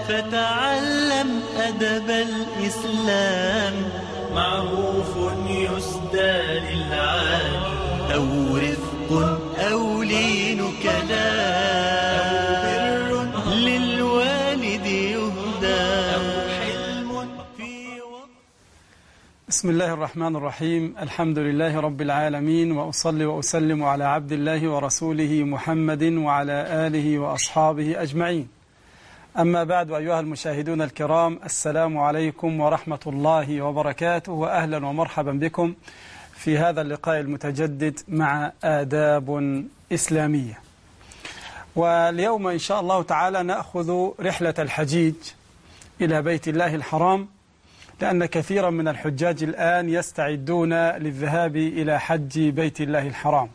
فتعلم أدب الإسلام. معروف يسدى للعالي، أو رفق أو لين كلام، أو بر للوالد يهدى، أو حلم في وقت. بسم الله الرحمن الرحيم. الحمد لله رب العالمين، وأصلي وأسلم على عبد الله ورسوله محمد وعلى آله وأصحابه أجمعين. أما بعد، أيها المشاهدون الكرام، السلام عليكم ورحمة الله وبركاته، وأهلا ومرحبا بكم في هذا اللقاء المتجدد مع آداب إسلامية. واليوم إن شاء الله تعالى نأخذ رحلة الحجيج إلى بيت الله الحرام، لأن كثيرا من الحجاج الآن يستعدون للذهاب إلى حج بيت الله الحرام.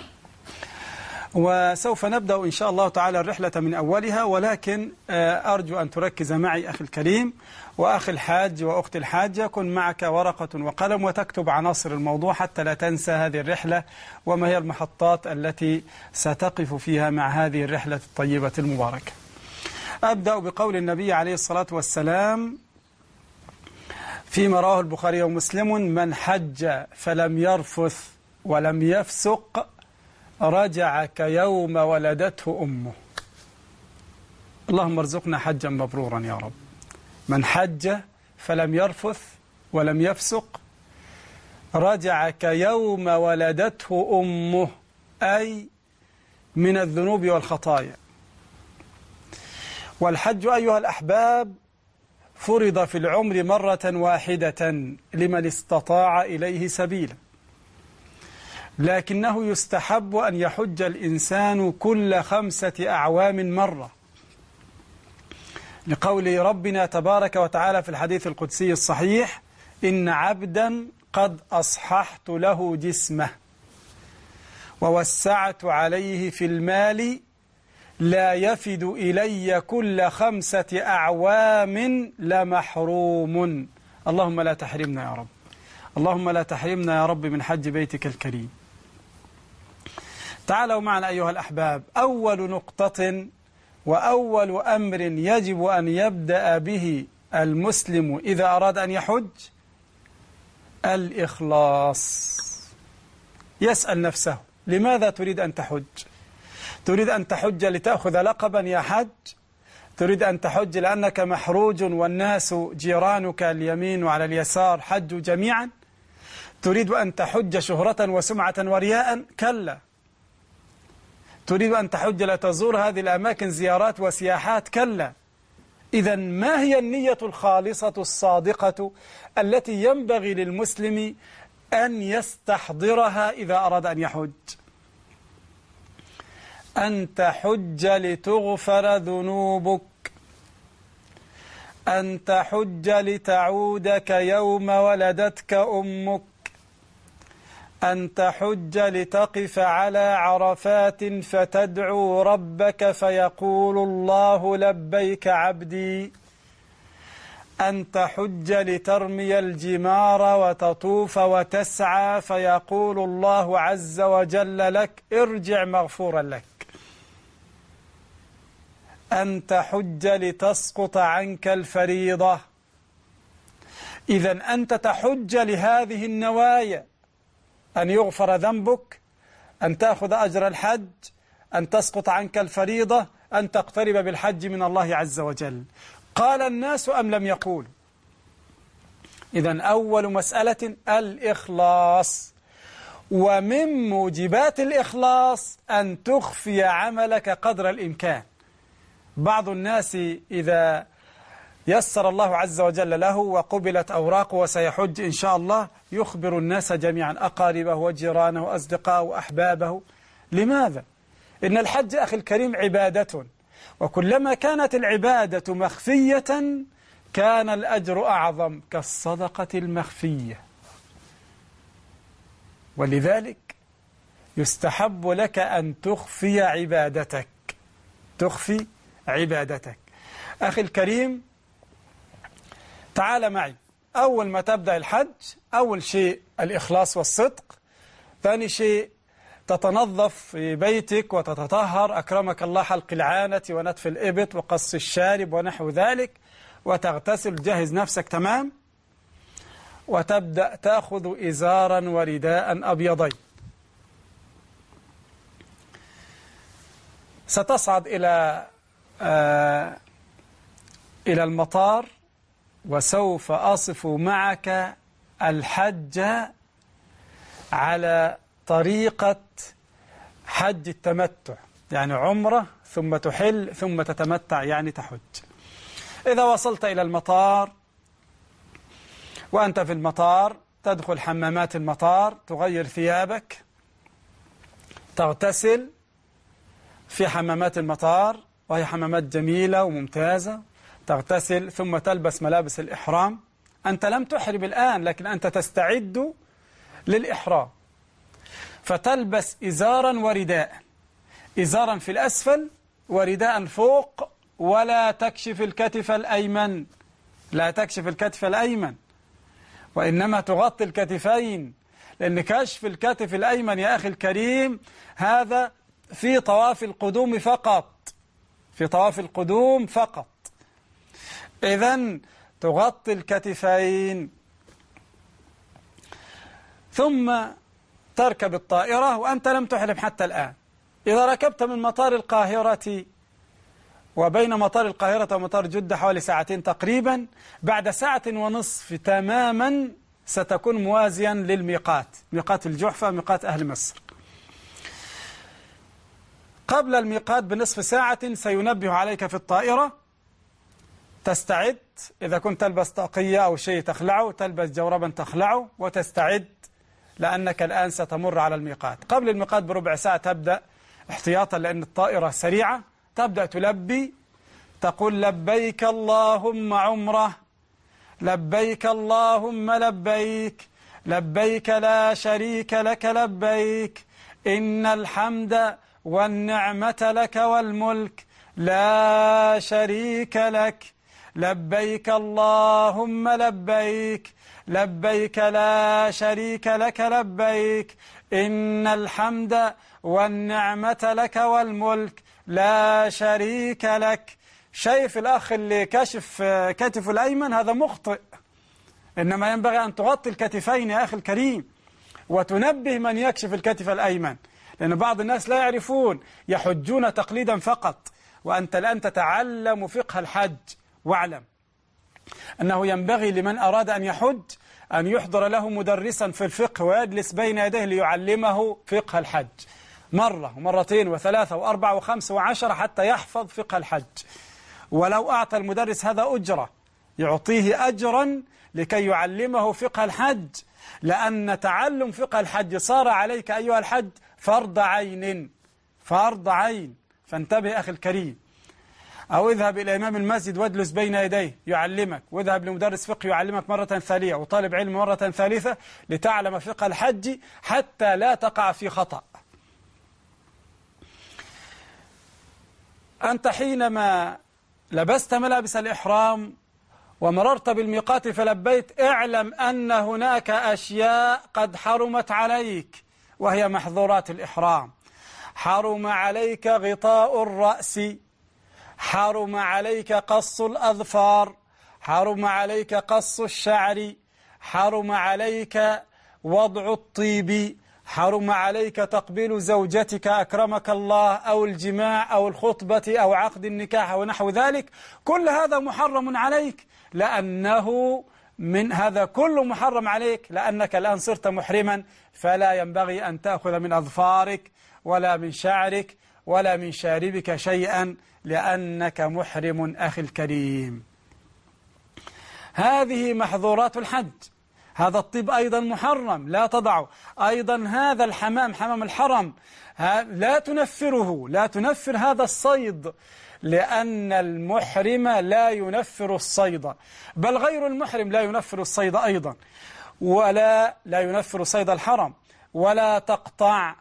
وسوف نبدأ إن شاء الله تعالى الرحلة من أولها، ولكن أرجو أن تركز معي أخي الكريم وأخي الحاج وأختي الحاجة. كن معك ورقة وقلم وتكتب عناصر الموضوع حتى لا تنسى هذه الرحلة وما هي المحطات التي ستقف فيها مع هذه الرحلة الطيبة المباركة. أبدأ بقول النبي عليه الصلاة والسلام فيما رواه البخاري ومسلم: من حج فلم يرفث ولم يفسق رجع كيوم ولدته أمه. اللهم ارزقنا حجا مبرورا يا رب. من حج فلم يرفث ولم يفسق رجع كيوم ولدته أمه، أي من الذنوب والخطايا. والحج أيها الأحباب فرض في العمر مرة واحدة لمن استطاع إليه سبيلا، لكنه يستحب أن يحج الإنسان كل 5 أعوام مرة، لقول ربنا تبارك وتعالى في الحديث القدسي الصحيح: إن عبدا قد أصححت له جسمه ووسعت عليه في المال لا يفد إلي كل 5 أعوام لمحروم. اللهم لا تحرمنا يا رب، اللهم لا تحرمنا يا رب من حج بيتك الكريم. تعالوا معنا أيها الأحباب. أول نقطة وأول أمر يجب أن يبدأ به المسلم إذا أراد أن يحج الإخلاص. يسأل نفسه: لماذا تريد أن تحج؟ تريد أن تحج لتأخذ لقبا يا حج؟ تريد أن تحج لأنك محروج والناس جيرانك اليمين وعلى اليسار حجوا جميعا؟ تريد أن تحج شهرة وسمعة ورياء؟ كلا. تريد أن تحج لتزور هذه الأماكن زيارات وسياحات؟ كلا. إذن ما هي النية الخالصة الصادقة التي ينبغي للمسلم أن يستحضرها إذا أراد أن يحج؟ أن تحج لتغفر ذنوبك، أن تحج لتعود كيوم ولدتك أمك، أن تحج لتقف على عرفات فتدعو ربك فيقول الله لبيك عبدي، أن تحج لترمي الجمار وتطوف وتسعى فيقول الله عز وجل لك ارجع مغفورا لك، أن تحج لتسقط عنك الفريضة. إذن أنت تحج لهذه النوايا: أن يغفر ذنبك، أن تأخذ أجر الحج، أن تسقط عنك الفريضة، أن تقترب بالحج من الله عز وجل. قال الناس أم لم يقول؟ إذن أول مسألة الإخلاص، ومن موجبات الإخلاص أن تخفي عملك قدر الإمكان. بعض الناس إذا يسر الله عز وجل له وقبلت أوراقه وسيحج إن شاء الله يخبر الناس جميعا، أقاربه وجيرانه وأصدقائه وأحبابه. لماذا؟ إن الحج أخي الكريم عبادة، وكلما كانت العبادة مخفية كان الأجر أعظم، كالصدقة المخفية. ولذلك يستحب لك أن تخفي عبادتك، تخفي عبادتك. أخي الكريم تعال معي. أول ما تبدأ الحج أول شيء الإخلاص والصدق، ثاني شيء تتنظف في بيتك وتتطهر أكرمك الله، حلق العانة ونتف الإبط وقص الشارب ونحو ذلك، وتغتسل جهز نفسك تمام، وتبدأ تأخذ إزارا ورداء أبيضين. ستصعد إلى المطار، وسوف أصف معك الحج على طريقة حج التمتع، يعني عمرة ثم تحل ثم تتمتع، يعني تحج. إذا وصلت إلى المطار، وأنت في المطار تدخل حمامات المطار، تغير ثيابك، تغتسل في حمامات المطار، وهي حمامات جميلة وممتازة. تغتسل ثم تلبس ملابس الإحرام. أنت لم تحرم الآن، لكن أنت تستعد للإحرام، فتلبس إزارا ورداء، إزارا في الأسفل ورداء فوق، ولا تكشف الكتف الأيمن، لا تكشف الكتف الأيمن، وإنما تغطي الكتفين، لأن كشف الكتف الأيمن يا أخي الكريم هذا في طواف القدوم فقط، في طواف القدوم فقط. إذن تغطي الكتفين، ثم تركب الطائرة وأنت لم تحرم حتى الآن. إذا ركبت من مطار القاهرة، وبين مطار القاهرة ومطار جدة حوالي ساعتين تقريبا، بعد ساعة ونصف تماما ستكون موازيا للميقات، ميقات الجحفة، ميقات أهل مصر. قبل الميقات بنصف ساعة سينبه عليك في الطائرة، تستعد، إذا كنت تلبس طاقية أو شيء تخلعه، تلبس جوربا تخلعه وتستعد، لأنك الآن ستمر على الميقات. قبل الميقات بربع ساعة تبدأ احتياطا، لأن الطائرة سريعة، تبدأ تلبي، تقول لبيك اللهم عمره، لبيك اللهم لبيك، لبيك لا شريك لك لبيك، إن الحمد والنعمة لك والملك لا شريك لك، لبيك اللهم لبيك، لبيك لا شريك لك لبيك، إن الحمد والنعمة لك والملك لا شريك لك. شايف الأخ اللي كشف كتفه الأيمن؟ هذا مخطئ، إنما ينبغي أن تغطي الكتفين يا أخي الكريم، وتنبه من يكشف الكتف الأيمن، لأن بعض الناس لا يعرفون، يحجون تقليدا فقط. وأنت الآن تتعلم فقه الحج، واعلم أنه ينبغي لمن أراد أن يحج أن يحضر له مدرسا في الفقه، ويجلس بين يديه ليعلمه فقه الحج مرة ومرتين وثلاثة وأربعة وخمسة وعشرة حتى يحفظ فقه الحج. ولو أعطى المدرس هذا أجرة، يعطيه أجرا لكي يعلمه فقه الحج، لأن تعلم فقه الحج صار عليك أيها الحج فرض عين، فرض عين. فانتبه أخي الكريم. أو اذهب إلى إمام المسجد واجلس بين يديه يعلمك، واذهب لمدرس فقه يعلمك مرة ثانية، وطالب علم مرة ثالثة، لتعلم فقه الحج حتى لا تقع في خطأ. أنت حينما لبست ملابس الإحرام ومررت بالميقات فلبيت، اعلم أن هناك أشياء قد حرمت عليك، وهي محظورات الإحرام. حرم عليك غطاء الرأس، حرم عليك قص الأظفار، حرم عليك قص الشعر، حرم عليك وضع الطيب، حرم عليك تقبيل زوجتك أكرمك الله، أو الجماع أو الخطبة أو عقد النكاح ونحو ذلك. كل هذا محرم عليك، لأنه من هذا كله محرم عليك لأنك الآن صرت محرما، فلا ينبغي أن تأخذ من أظفارك ولا من شعرك ولا من شاربك شيئا، لأنك محرم أخي الكريم. هذه محظورات الحج. هذا الطيب أيضا محرم، لا تضعه. أيضا هذا الحمام، حمام الحرم، لا تنفره، لا تنفر هذا الصيد، لأن المحرم لا ينفر الصيد، بل غير المحرم لا ينفر الصيد أيضا، ولا ينفر صيد الحرم، ولا تقطع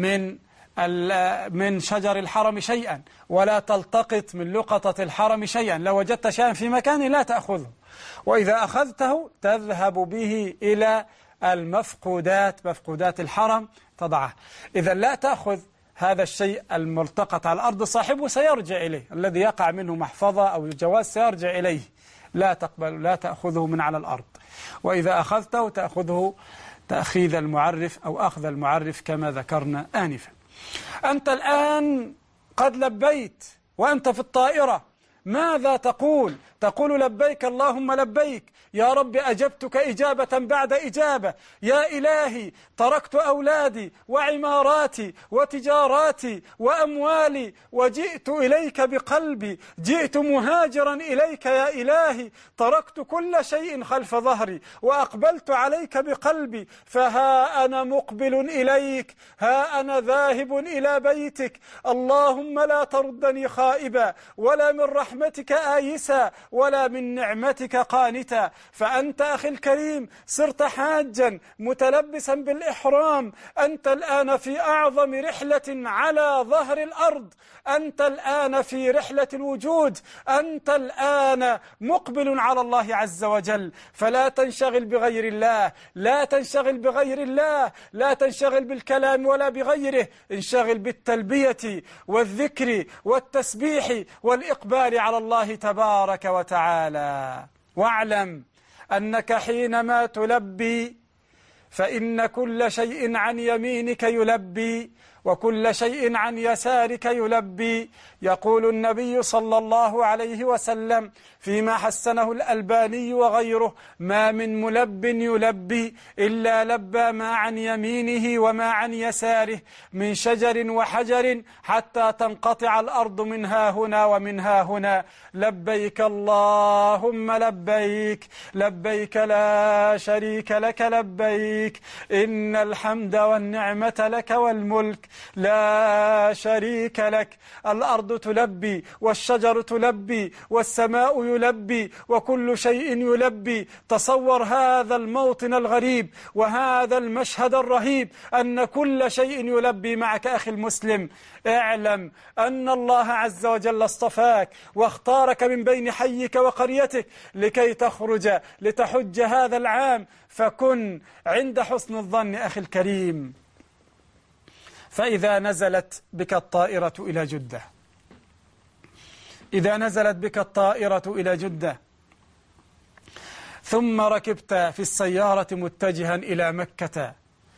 من شجر الحرم شيئا، ولا تلتقط من لقطة الحرم شيئا. لو وجدت شيئا في مكان لا تأخذه، وإذا أخذته تذهب به إلى المفقودات، مفقودات الحرم تضعه. إذا لا تأخذ هذا الشيء الملتقط على الأرض، صاحبه سيرجع إليه، الذي يقع منه محفظة أو جواز سيرجع إليه، لا تقبل، لا تأخذه من على الأرض. وإذا أخذته تأخذه تأخيذ المعرف أو أخذ المعرف كما ذكرنا آنفا. أنت الآن قد لبيت وأنت في الطائرة، ماذا تقول؟ تقول لبيك اللهم لبيك، يا رب أجبتك إجابة بعد إجابة، يا إلهي تركت أولادي وعماراتي وتجاراتي وأموالي وجئت إليك بقلبي، جئت مهاجرا إليك يا إلهي، تركت كل شيء خلف ظهري وأقبلت عليك بقلبي، فها أنا مقبل إليك، ها أنا ذاهب إلى بيتك، اللهم لا تردني خائبا ولا من رحمتك آيسا ولا من نعمتك قانتا. فأنت أخي الكريم صرت حاجا متلبسا بالإحرام، أنت الآن في أعظم رحلة على ظهر الأرض، أنت الآن في رحلة الوجود، أنت الآن مقبل على الله عز وجل، فلا تنشغل بغير الله، لا تنشغل بغير الله، لا تنشغل بالكلام ولا بغيره، انشغل بالتلبية والذكر والتسبيح والإقبال على الله تبارك وتعالى. واعلم أنك حينما تلبي فإن كل شيء عن يمينك يلبي وكل شيء عن يسارك يلبي. يقول النبي صلى الله عليه وسلم فيما حسنه الألباني وغيره: ما من ملب يلبي إلا لبى ما عن يمينه وما عن يساره من شجر وحجر حتى تنقطع الأرض منها هنا ومنها هنا. لبيك اللهم لبيك، لبيك لا شريك لك لبيك، إن الحمد والنعمة لك والملك لا شريك لك. الأرض تلبي والشجر تلبي والسماء يلبي وكل شيء يلبي. تصور هذا الموطن الغريب وهذا المشهد الرهيب، أن كل شيء يلبي معك أخي المسلم. اعلم أن الله عز وجل اصطفاك واختارك من بين حيك وقريتك لكي تخرج لتحج هذا العام، فكن عند حسن الظن أخي الكريم. فإذا نزلت بك الطائرة إلى جدة، إذا نزلت بك الطائرة إلى جدة ثم ركبت في السيارة متجها إلى مكة،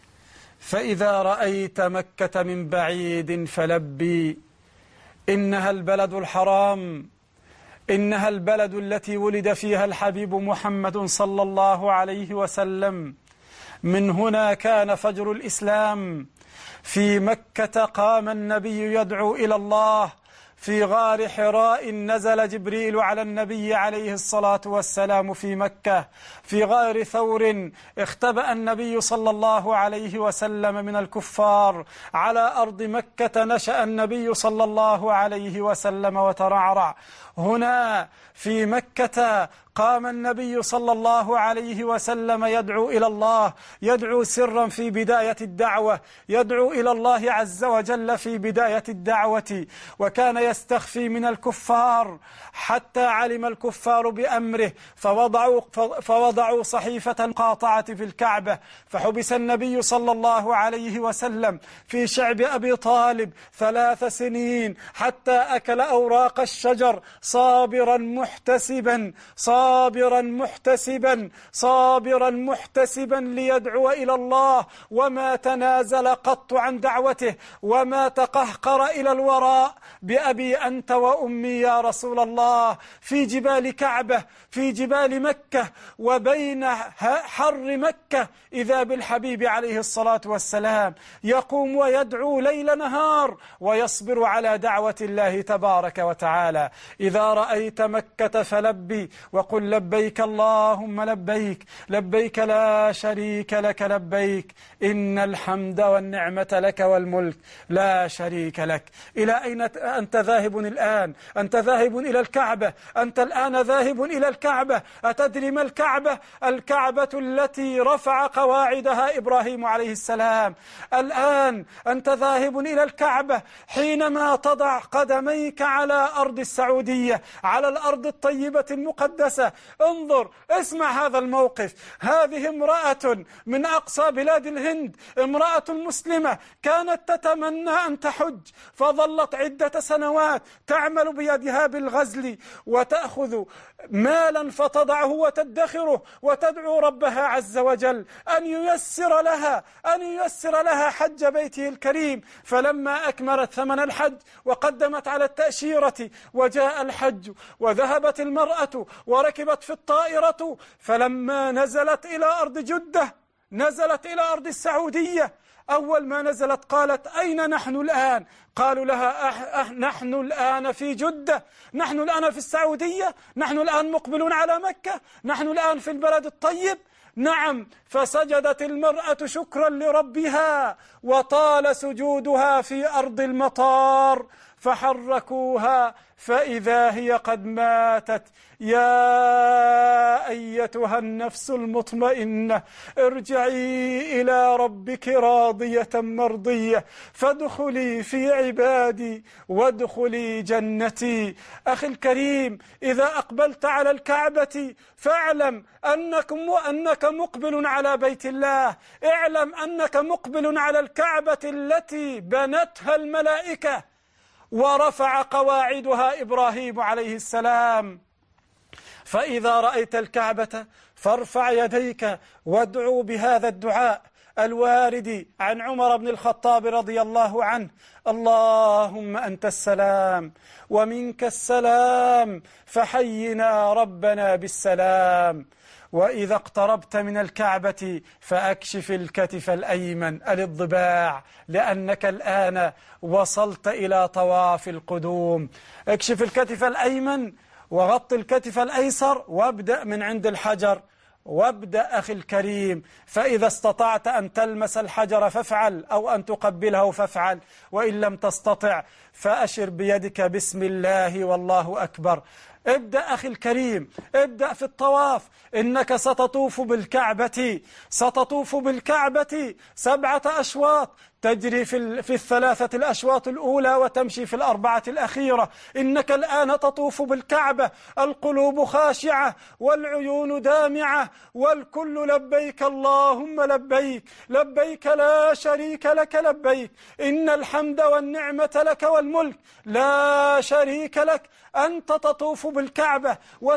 فإذا رأيت مكة من بعيد فلبي، إنها البلد الحرام، إنها البلد التي ولد فيها الحبيب محمد صلى الله عليه وسلم. من هنا كان فجر الإسلام. في مكة قام النبي يدعو إلى الله، في غار حراء نزل جبريل على النبي عليه الصلاة والسلام في مكة، في غار ثور اختبأ النبي صلى الله عليه وسلم من الكفار، على أرض مكة نشأ النبي صلى الله عليه وسلم وترعرع. هنا في مكة قام النبي صلى الله عليه وسلم يدعو إلى الله، يدعو سرا في بداية الدعوة، يدعو إلى الله عز وجل في بداية الدعوة، وكان يستخفي من الكفار حتى علم الكفار بأمره فوضعوا صحيفة قاطعة في الكعبة، فحبس النبي صلى الله عليه وسلم في شعب أبي طالب 3 سنين حتى أكل أوراق الشجر صابرا محتسبا، صابرا محتسبا، صابرا محتسبا ليدعو إلى الله، وما تنازل قط عن دعوته وما تقهقر إلى الوراء بأبي أنت وأمي يا رسول الله، في جبال كعبة، في جبال مكة، وبين حر مكة إذا بالحبيب عليه الصلاة والسلام يقوم ويدعو ليل نهار ويصبر على دعوة الله تبارك وتعالى. إذا رأيت مكة فلبي وقل لبيك اللهم لبيك، لبيك لا شريك لك لبيك، إن الحمد والنعمة لك والملك لا شريك لك. إلى أين أنت ذاهب الآن؟ أنت ذاهب إلى الكعبة، أنت الآن ذاهب إلى الكعبة. أتدري ما الكعبة؟ الكعبة التي رفع قواعدها إبراهيم عليه السلام. الآن أنت ذاهب إلى الكعبة حينما تضع قدميك على أرض السعودية السعودية على الأرض الطيبة المقدسة. انظر، اسمع هذا الموقف. هذه امرأة من أقصى بلاد الهند، امرأة مسلمة كانت تتمنى أن تحج، فظلت عدة سنوات تعمل بيدها بالغزل وتأخذ مالا فتضعه وتدخره وتدعو ربها عز وجل أن ييسر لها حج بيته الكريم. فلما أكملت ثمن الحج وقدمت على التأشيرة وجاء الحج، وذهبت المرأة وركبت في الطائرة، فلما نزلت إلى أرض جدة، نزلت إلى أرض السعودية، أول ما نزلت قالت: أين نحن الآن؟ قالوا لها: نحن الآن في جدة، نحن الآن في السعودية، نحن الآن مقبلون على مكة، نحن الآن في البلد الطيب. نعم، فسجدت المرأة شكرا لربها، وطال سجودها في أرض المطار، فحركوها فإذا هي قد ماتت. يا أيتها النفس المطمئنة، ارجعي إلى ربك راضية مرضية، فادخلي في عبادي وادخلي جنتي. أخي الكريم، إذا أقبلت على الكعبة فاعلم أنك مقبل على بيت الله، اعلم أنك مقبل على الكعبة التي بنتها الملائكة ورفع قواعدها إبراهيم عليه السلام. فإذا رأيت الكعبة فارفع يديك وادعو بهذا الدعاء الوارد عن عمر بن الخطاب رضي الله عنه: اللهم أنت السلام ومنك السلام، فحينا ربنا بالسلام. وإذا اقتربت من الكعبة فأكشف الكتف الأيمن الضباع، لأنك الآن وصلت إلى طواف القدوم. اكشف الكتف الأيمن وغط الكتف الأيسر وابدأ من عند الحجر، وابدأ أخي الكريم. فإذا استطعت أن تلمس الحجر فافعل، أو أن تقبله فافعل، وإن لم تستطع فأشر بيدك بسم الله والله أكبر. ابدأ أخي الكريم، ابدأ في الطواف. إنك ستطوف بالكعبة 7 أشواط، تجري في 3 الأشواط الأولى وتمشي في 4 الأخيرة. إنك الآن تطوف بالكعبة، القلوب خاشعة والعيون دامعة والكل لبيك اللهم لبيك، لبيك لا شريك لك لبيك، إن الحمد والنعمة لك والملك لا شريك لك. أنت تطوف بالكعبة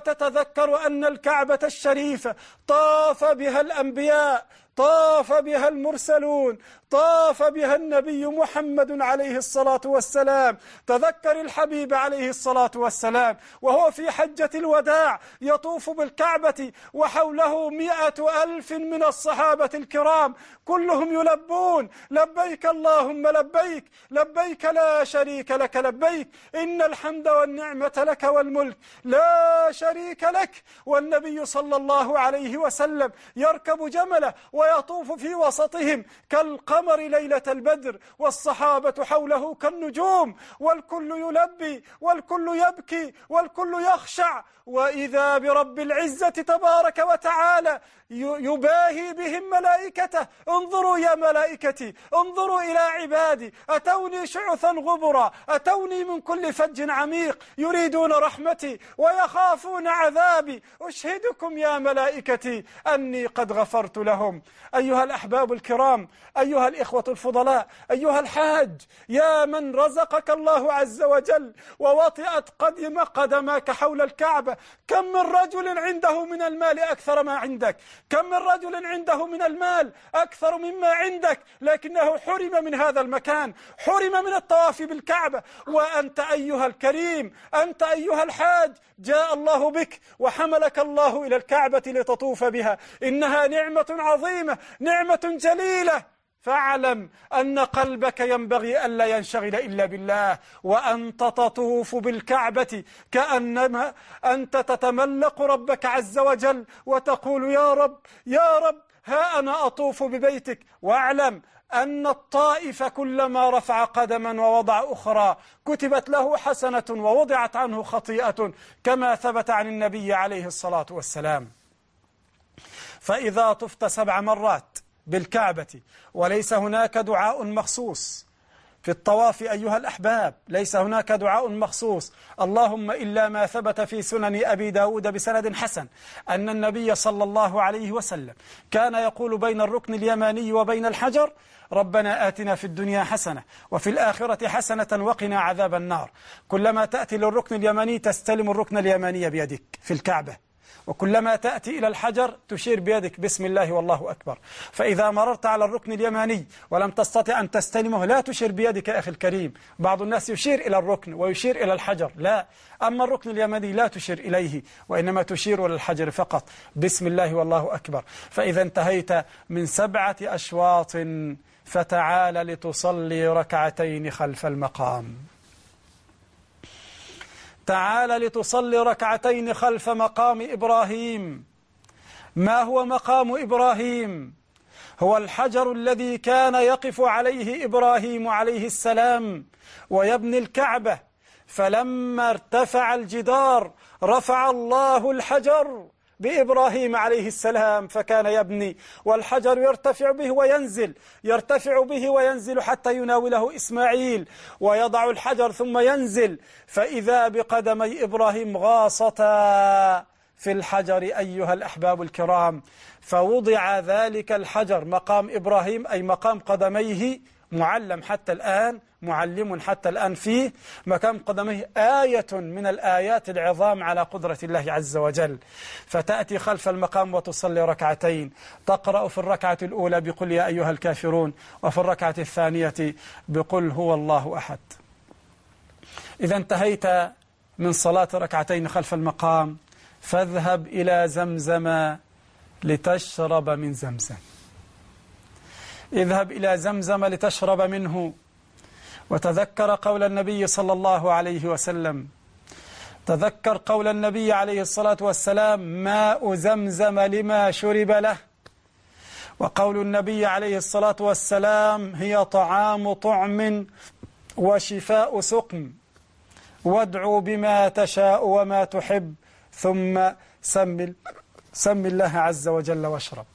وتتذكر أن الكعبة الشريفة طاف بها الأنبياء، طاف بها المرسلون، طاف بها النبي محمد عليه الصلاة والسلام. تذكر الحبيب عليه الصلاة والسلام وهو في حجة الوداع يطوف بالكعبة وحوله 100,000 من الصحابة الكرام، كلهم يلبون: لبيك اللهم لبيك، لبيك لا شريك لك لبيك، إن الحمد والنعمة لك والملك لا شريك لك. والنبي صلى الله عليه وسلم يركب جمله ويطوف في وسطهم كالقمر ليلة البدر، والصحابة حوله كالنجوم، والكل يلبي والكل يبكي والكل يخشع. وإذا برب العزة تبارك وتعالى يباهي بهم ملائكته: انظروا يا ملائكتي، انظروا إلى عبادي، أتوني شعثا غبرا، أتوني من كل فج عميق، يريدون رحمتي ويخافون عذابي، أشهدكم يا ملائكتي أني قد غفرت لهم. أيها الأحباب الكرام، أيها الإخوة الفضلاء، أيها الحاج، يا من رزقك الله عز وجل ووطئت قدماك حول الكعبة، كم من رجل عنده من المال أكثر ما عندك، كم من رجل عنده من المال أكثر مما عندك، لكنه حرم من هذا المكان، حرم من الطواف بالكعبة. وأنت أيها الكريم، أنت أيها الحاج، جاء الله بك وحملك الله إلى الكعبة لتطوف بها. إنها نعمة عظيمة، نعمة جليلة. فاعلم أن قلبك ينبغي ألا ينشغل إلا بالله، وأنت تطوف بالكعبة كأنما أنت تتملق ربك عز وجل وتقول: يا رب يا رب، ها أنا أطوف ببيتك. واعلم أن الطائف كلما رفع قدما ووضع أخرى كتبت له حسنة ووضعت عنه خطيئة، كما ثبت عن النبي عليه الصلاة والسلام. فإذا طفت 7 مرات بالكعبة وليس هناك دعاء مخصوص في الطواف أيها الأحباب ليس هناك دعاء مخصوص، اللهم إلا ما ثبت في سنن أبي داود بسند حسن أن النبي صلى الله عليه وسلم كان يقول بين الركن اليماني وبين الحجر: ربنا آتنا في الدنيا حسنة وفي الآخرة حسنة وقنا عذاب النار. كلما تأتي للركن اليماني تستلم الركن اليماني بيدك في الكعبة، وكلما تأتي إلى الحجر تشير بيدك بسم الله والله أكبر. فإذا مررت على الركن اليماني ولم تستطع أن تستلمه لا تشير بيدك أخي الكريم. بعض الناس يشير إلى الركن ويشير إلى الحجر، لا، أما الركن اليماني لا تشير إليه وإنما تشير إلى الحجر فقط بسم الله والله أكبر. فإذا انتهيت من 7 أشواط فتعال لتصلي ركعتين خلف المقام. تعال لتصلي ركعتين خلف مقام إبراهيم. ما هو مقام إبراهيم؟ هو الحجر الذي كان يقف عليه إبراهيم عليه السلام ويبني الكعبة، فلما ارتفع الجدار رفع الله الحجر بإبراهيم عليه السلام فكان يبني، والحجر يرتفع به وينزل، يرتفع به وينزل حتى يناوله إسماعيل، ويضع الحجر ثم ينزل، فإذا بقدمي إبراهيم غاصتا في الحجر أيها الأحباب الكرام. فوضع ذلك الحجر مقام إبراهيم أي مقام قدميه معلم حتى الآن، معلم حتى الآن فيه مقام قدميه، آية من الآيات العظام على قدرة الله عز وجل. فتأتي خلف المقام وتصلي ركعتين، تقرأ في الركعة الأولى بقل يا أيها الكافرون، وفي الركعة الثانية بقل هو الله أحد. إذا انتهيت من صلاة ركعتين خلف المقام فاذهب إلى زمزم لتشرب من زمزم. اذهب إلى زمزم لتشرب منه، وتذكر قول النبي صلى الله عليه وسلم، تذكر قول النبي عليه الصلاة والسلام: ماء زمزم لما شرب له. وقول النبي عليه الصلاة والسلام: هي طعام طعم وشفاء سقم، وادعوا بما تشاء وما تحب ثم سم الله عز وجل واشرب.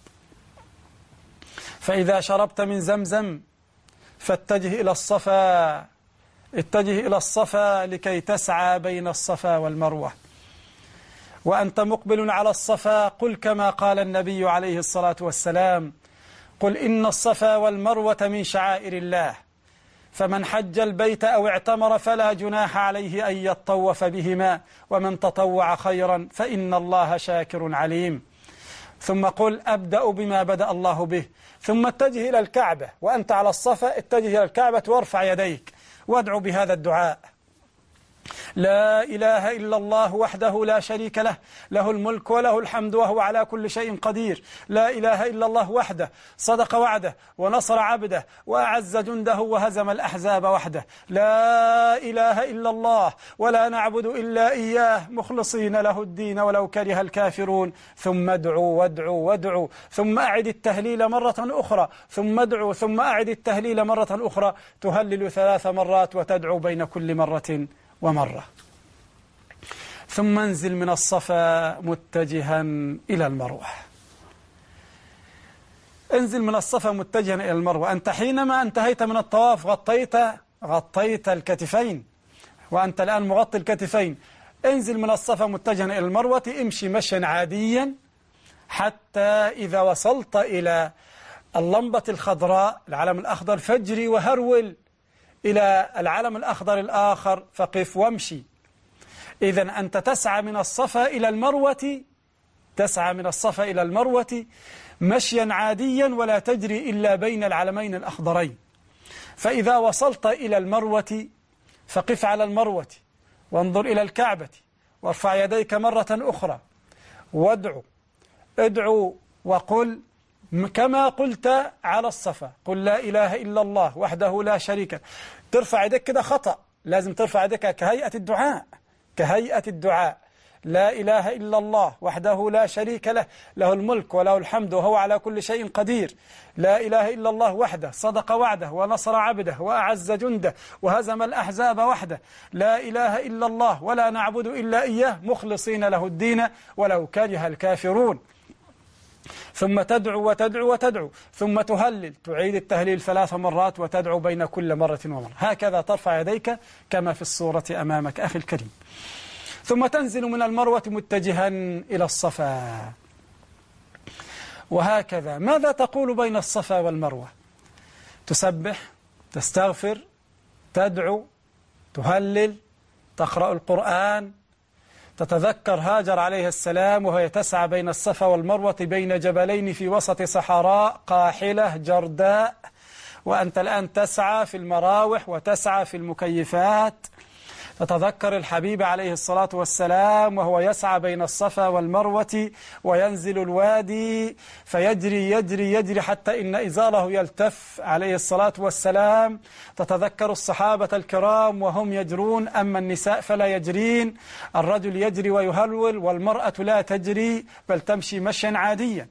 فإذا شربت من زمزم فاتجه إلى الصفا، اتجه إلى الصفا لكي تسعى بين الصفا والمروة. وأنت مقبل على الصفا قل كما قال النبي عليه الصلاة والسلام: قل إن الصفا والمروة من شعائر الله، فمن حج البيت أو اعتمر فلا جناح عليه أن يطوف بهما، ومن تطوع خيرا فإن الله شاكر عليم. ثم قل أبدأ بما بدأ الله به، ثم اتجه إلى الكعبة وأنت على الصفا، اتجه إلى الكعبة وارفع يديك وادعو بهذا الدعاء: لا إله إلا الله وحده لا شريك له، له الملك وله الحمد وهو على كل شيء قدير. لا إله إلا الله وحده صدق وعده ونصر عبده وأعز جنده وهزم الأحزاب وحده. لا إله إلا الله ولا نعبد إلا إياه مخلصين له الدين ولو كره الكافرون. ثم ادعوا وادعوا وادعوا، ثم أعد التهليل مرة أخرى، ثم ادعوا ثم أعد التهليل مرة أخرى، تهلل 3 مرات وتدعو بين كل مرة ومرة. ثم انزل من الصفا متجها إلى المروة. انزل من الصفا متجها إلى المروة. أنت حينما انتهيت من الطواف غطيت الكتفين، وأنت الآن مغطي الكتفين. انزل من الصفا متجها إلى المروة، امشي مشيا عاديا حتى إذا وصلت إلى اللمبة الخضراء العلم الأخضر فاجري وهرول إلى العلم الأخضر الآخر فقف وامشي. إذن أنت تسعى من الصفا إلى المروة، تسعى من الصفا إلى المروة مشيا عاديا ولا تجري إلا بين العلمين الأخضرين. فإذا وصلت إلى المروة فقف على المروة وانظر إلى الكعبة وارفع يديك مرة أخرى ادعو وقل كما قلت على الصفا: قل لا إله إلا الله وحده لا شريك له. ترفع يدك كده خطأ، لازم ترفع يدك كهيئة الدعاء، كهيئة الدعاء: لا إله إلا الله وحده لا شريك له، له الملك وله الحمد وهو على كل شيء قدير. لا إله إلا الله وحده صدق وعده ونصر عبده وأعز جنده وهزم الأحزاب وحده. لا إله إلا الله ولا نعبد إلا إياه مخلصين له الدين ولو كره الكافرون. ثم تدعو وتدعو وتدعو، ثم تهلل، تعيد التهليل 3 مرات وتدعو بين كل مرة ومرة، هكذا ترفع يديك كما في الصورة أمامك أخي الكريم. ثم تنزل من المروة متجها إلى الصفا، وهكذا. ماذا تقول بين الصفا والمروة؟ تسبح، تستغفر، تدعو، تهلل، تقرأ القرآن، تتذكر هاجر عليه السلام وهي تسعى بين الصفا والمروة بين جبلين في وسط صحراء قاحلة جرداء، وأنت الآن تسعى في المراوح وتسعى في المكيفات. تتذكر الحبيب عليه الصلاة والسلام وهو يسعى بين الصفا والمروة وينزل الوادي فيجري يجري يجري حتى إن إزاره يلتف عليه الصلاة والسلام. تتذكر الصحابة الكرام وهم يجرون، أما النساء فلا يجرين، الرجل يجري ويهرول والمرأة لا تجري بل تمشي مشيا عاديا.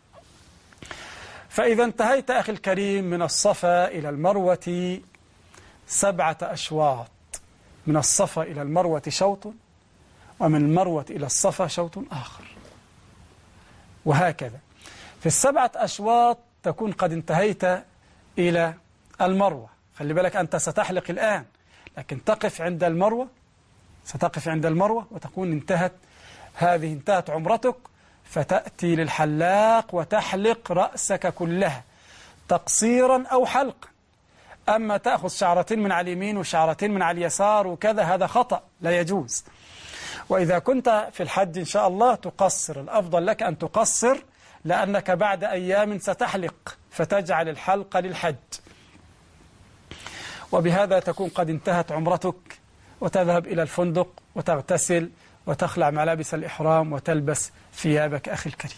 فإذا انتهيت أخي الكريم من الصفا إلى المروة 7 أشواط، من الصفا إلى المروة شوط، ومن المروة إلى الصفا شوط آخر، وهكذا. في 7 أشواط تكون قد انتهيت إلى المروة. خلي بالك أنت ستحلق الآن، لكن تقف عند المروة، ستقف عند المروة وتكون انتهت عمرتك، فتأتي للحلاق وتحلق رأسك كلها تقصيرا أو حلقا. أما تأخذ شعرتين من على اليمين وشعرتين من على اليسار وكذا، هذا خطأ لا يجوز. وإذا كنت في الحج إن شاء الله تقصر، الأفضل لك أن تقصر، لأنك بعد أيام ستحلق فتجعل الحلق للحج. وبهذا تكون قد انتهت عمرتك، وتذهب إلى الفندق وتغتسل وتخلع ملابس الإحرام وتلبس ثيابك أخي الكريم.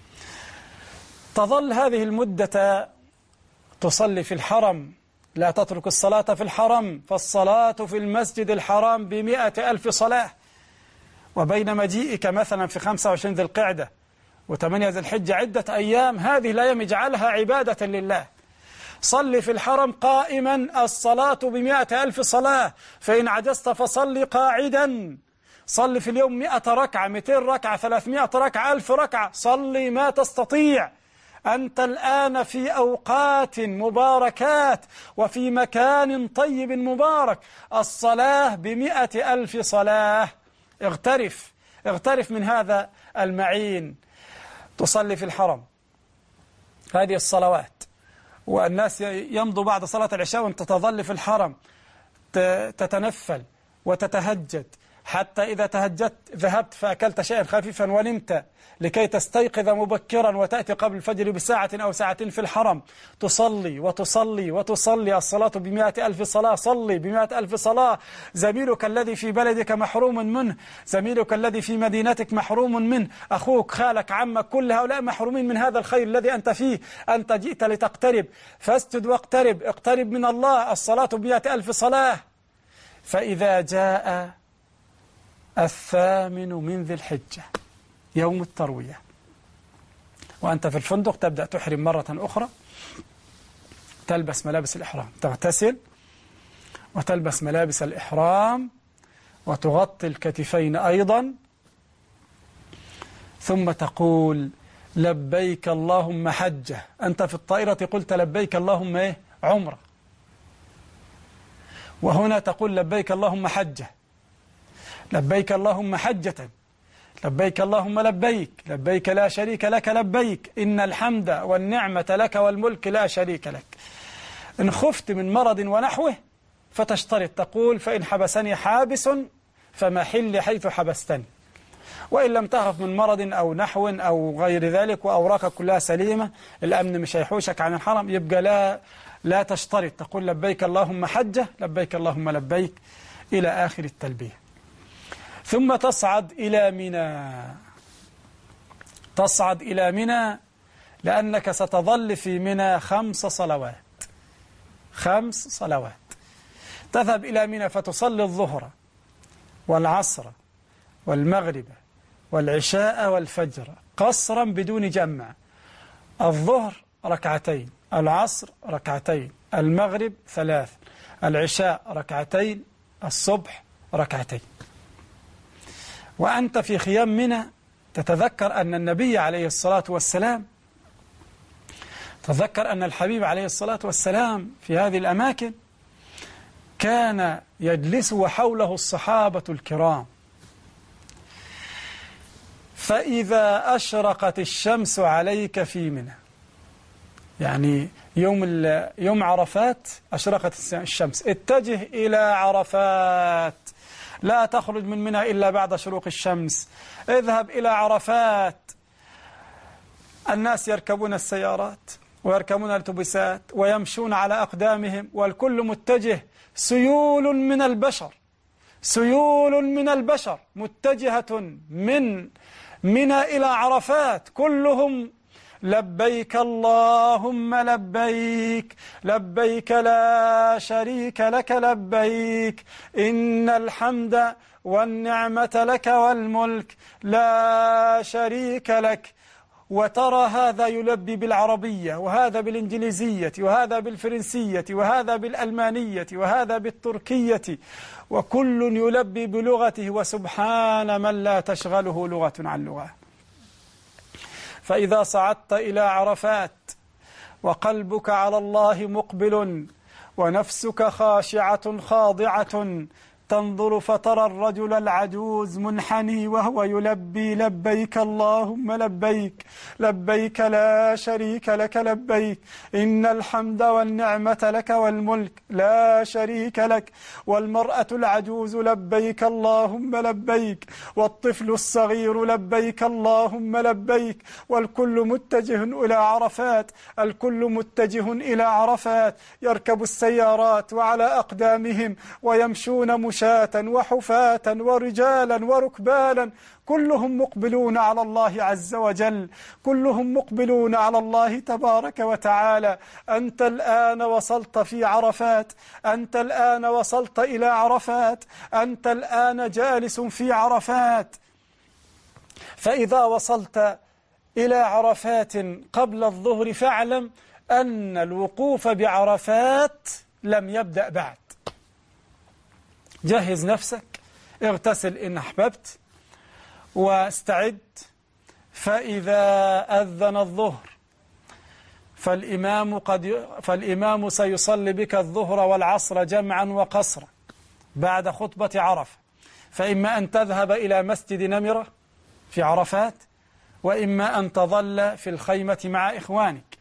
تظل هذه المدة تصلي في الحرم، لا تترك الصلاة في الحرم، فالصلاة في المسجد الحرام ب100,000 صلاة. وبين مجيئك مثلا في 25 ذي القعدة و8 ذي الحجة عدة أيام، هذه الأيام اجعلها عبادة لله. صل في الحرم قائما، الصلاة ب100,000 صلاة، فإن عجزت فصل قاعدا. صل في اليوم 100 ركعة، 200 ركعة، 300 ركعة، 1000 ركعة، صلي ما تستطيع. أنت الآن في أوقات مباركات وفي مكان طيب مبارك، الصلاة ب100,000 صلاة. اغترف من هذا المعين. تصلي في الحرم هذه الصلوات، والناس يمضوا بعد صلاة العشاء وانت تظل في الحرم تتنفل وتتهجد، حتى إذا تهجدت ذهبت فأكلت شيئا خفيفا ونمت لكي تستيقظ مبكرا وتأتي قبل الفجر بساعة أو ساعتين في الحرم، تصلي وتصلي وتصلي. الصلاة ب100,000 صلاة، صلي ب100,000 صلاة. زميلك الذي في بلدك محروم منه، زميلك الذي في مدينتك محروم منه، أخوك، خالك، عمك، كل هؤلاء محرومين من هذا الخير الذي أنت فيه. أنت جئت لتقترب، فاسجد واقترب، اقترب من الله. الصلاة ب100,000 صلاة. فإذا جاء 8 من ذي الحجة يوم التروية وأنت في الفندق، تبدأ تحرم مرة أخرى، تلبس ملابس الإحرام، تغتسل وتلبس ملابس الإحرام وتغطي الكتفين أيضا، ثم تقول لبيك اللهم حجة. أنت في الطائرة قلت لبيك اللهم عمرة، وهنا تقول لبيك اللهم حجة، لبيك اللهم حجة، لبيك اللهم لبيك، لبيك لا شريك لك لبيك، إن الحمد والنعمة لك والملك لا شريك لك. إن خفت من مرض ونحوه فتشترط، تقول فإن حبسني حابس فمحل حيث حبستني. وإن لم تخف من مرض أو نحو أو غير ذلك وأوراقك كلها سليمة، الأمن مش هيحوشك عن الحرم، يبقى لا تشترط، تقول لبيك اللهم حجة، لبيك اللهم لبيك، إلى آخر التلبية. ثم تصعد إلى منى، تصعد إلى منى لأنك ستظل في منى 5 صلوات، 5 صلوات. تذهب إلى منى فتصلي الظهر والعصر والمغرب والعشاء والفجر قصرا بدون جمع. الظهر 2 العصر 2 المغرب 3 العشاء 2 الصبح 2. وأنت في خيام منى تتذكر أن النبي عليه الصلاة والسلام، تذكر أن الحبيب عليه الصلاة والسلام في هذه الأماكن كان يجلس وحوله الصحابة الكرام، فإذا أشرقت الشمس عليك في منى، يعني يوم عرفات أشرقت الشمس، اتجه إلى عرفات، لا تخرج من منى إلا بعد شروق الشمس، اذهب إلى عرفات. الناس يركبون السيارات ويركبون الأتوبيسات ويمشون على أقدامهم، والكل متجه، سيول من البشر، سيول من البشر متجهة من منى إلى عرفات، كلهم لبيك اللهم لبيك، لبيك لا شريك لك لبيك، إن الحمد والنعمة لك والملك لا شريك لك. وترى هذا يلبي بالعربية، وهذا بالإنجليزية، وهذا بالفرنسية، وهذا بالألمانية، وهذا بالتركية، وكل يلبي بلغته، وسبحان من لا تشغله لغة عن لغة. فإذا صعدت إلى عرفات وقلبك على الله مقبل ونفسك خاشعة خاضعة، تنظر فترى الرجل العجوز منحني وهو يلبي لبيك اللهم لبيك، لبيك لا شريك لك لبيك، إن الحمد والنعمة لك والملك لا شريك لك. والمرأة العجوز لبيك اللهم لبيك، والطفل الصغير لبيك اللهم لبيك، والكل متجه إلى عرفات، الكل متجه إلى عرفات، يركب السيارات وعلى أقدامهم ويمشون مشاة وحفاة ورجالا وركبانا، كلهم مقبلون على الله عز وجل، كلهم مقبلون على الله تبارك وتعالى. أنت الآن وصلت في عرفات، أنت الآن وصلت إلى عرفات، أنت الآن جالس في عرفات. فإذا وصلت إلى عرفات قبل الظهر فاعلم أن الوقوف بعرفات لم يبدأ بعد. جهز نفسك، اغتسل إن أحببت، واستعد. فإذا أذن الظهر فالإمام سيصلي بك الظهر والعصر جمعا وقصرا بعد خطبة عرفة، فإما أن تذهب إلى مسجد نمرة في عرفات، وإما أن تظل في الخيمة مع إخوانك.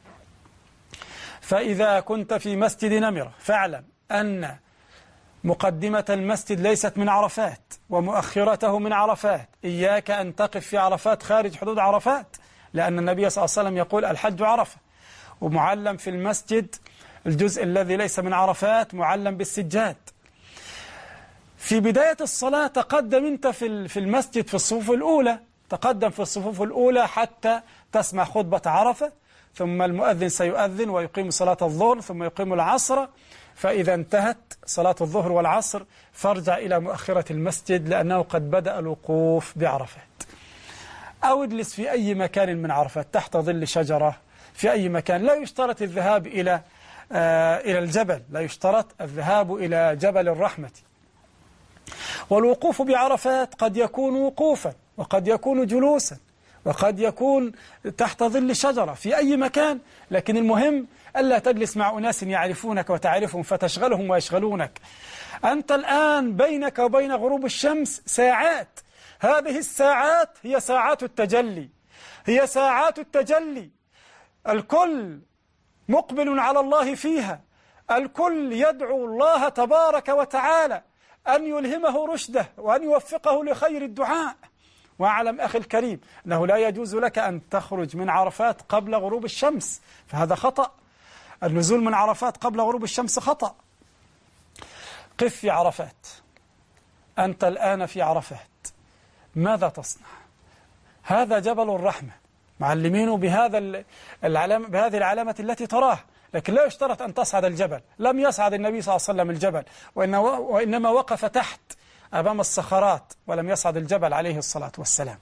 فإذا كنت في مسجد نمرة فاعلم أن مقدمة المسجد ليست من عرفات ومؤخرته من عرفات، إياك أن تقف في عرفات خارج حدود عرفات، لأن النبي صلى الله عليه وسلم يقول الحج عرفة، ومعلم في المسجد الجزء الذي ليس من عرفات معلم بالسجاد. في بداية الصلاة تقدم أنت في المسجد في الصفوف الأولى، تقدم في الصفوف الأولى حتى تسمع خطبة عرفة، ثم المؤذن سيؤذن ويقيم صلاة الظهر ثم يقيم العصر. فإذا انتهت صلاة الظهر والعصر فارجع إلى مؤخرة المسجد، لأنه قد بدأ الوقوف بعرفات. أو اجلس في أي مكان من عرفات تحت ظل شجرة في أي مكان. لا يشترط الذهاب إلى الجبل، لا يشترط الذهاب إلى جبل الرحمة. والوقوف بعرفات قد يكون وقوفا، وقد يكون جلوسا، وقد يكون تحت ظل شجرة في أي مكان، لكن المهم ألا تجلس مع أناس يعرفونك وتعرفهم فتشغلهم ويشغلونك. أنت الآن بينك وبين غروب الشمس ساعات، هذه الساعات هي ساعات التجلي، هي ساعات التجلي، الكل مقبل على الله فيها، الكل يدعو الله تبارك وتعالى أن يلهمه رشده وأن يوفقه لخير الدعاء. واعلم أخي الكريم أنه لا يجوز لك أن تخرج من عرفات قبل غروب الشمس، فهذا خطأ. النزول من عرفات قبل غروب الشمس خطأ. قف في عرفات، أنت الآن في عرفات، ماذا تصنع؟ هذا جبل الرحمة، معلمينه بهذه العلامة التي تراها، لكن لا يشترط أن تصعد الجبل. لم يصعد النبي صلى الله عليه وسلم الجبل، وإنما وقف تحت أمام الصخرات، ولم يصعد الجبل عليه الصلاة والسلام.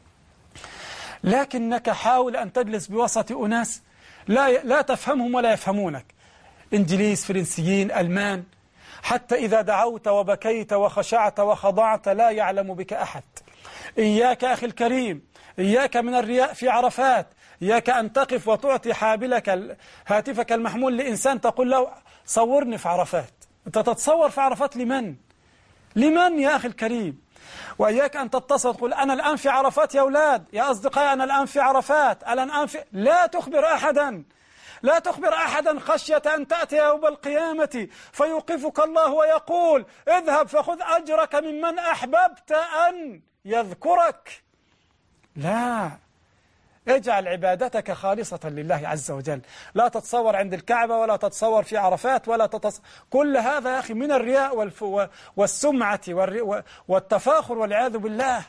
لكنك حاول أن تجلس بوسط أناس لا تفهمهم ولا يفهمونك، إنجليز، فرنسيين، ألمان، حتى إذا دعوت وبكيت وخشعت وخضعت لا يعلم بك أحد، إياك أخي الكريم، إياك من الرياء في عرفات. إياك أن تقف وتعطي حابلك هاتفك المحمول لإنسان تقول له صورني في عرفات. أنت تتصور في عرفات لمن؟ لمن يا أخي الكريم؟ وإياك أن تتصل تقول أنا الآن في عرفات يا أولاد، يا أصدقائي أنا الآن في عرفات، أنا الآن في... لا تخبر أحدا، لا تخبر أحدا خشية أن تأتي يوم القيامة فيوقفك الله ويقول اذهب فخذ أجرك ممن أحببت أن يذكرك. لا، اجعل عبادتك خالصة لله عز وجل. لا تتصور عند الكعبة ولا تتصور في عرفات ولا كل هذا يا أخي من الرياء والسمعة والتفاخر والعياذ بالله.